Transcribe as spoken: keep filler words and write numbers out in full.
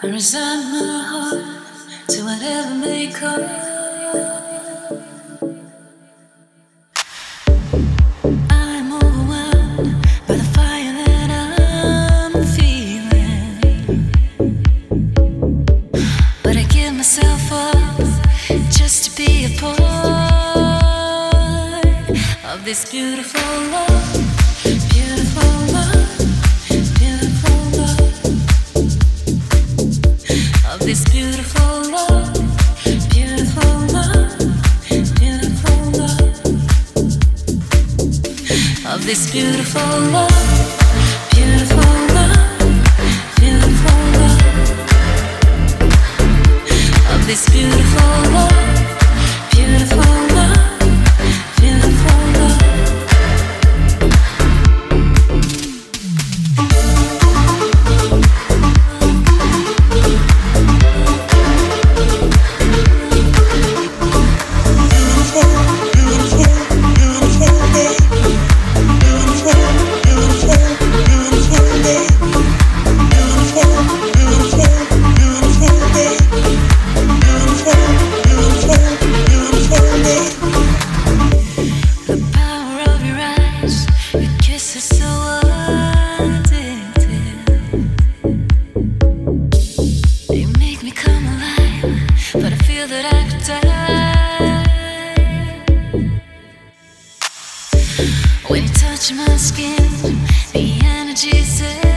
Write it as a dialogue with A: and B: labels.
A: I resign my heart to whatever may come. I'm overwhelmed by the fire that I'm feeling, but I give myself up just to be a part of this beautiful love, beautiful love, beautiful love, of this beautiful love, beautiful love, beautiful love, of this beautiful love, beautiful love, beautiful love, of this beautiful love, beautiful love, beautiful love. When you touch my skin, the energy says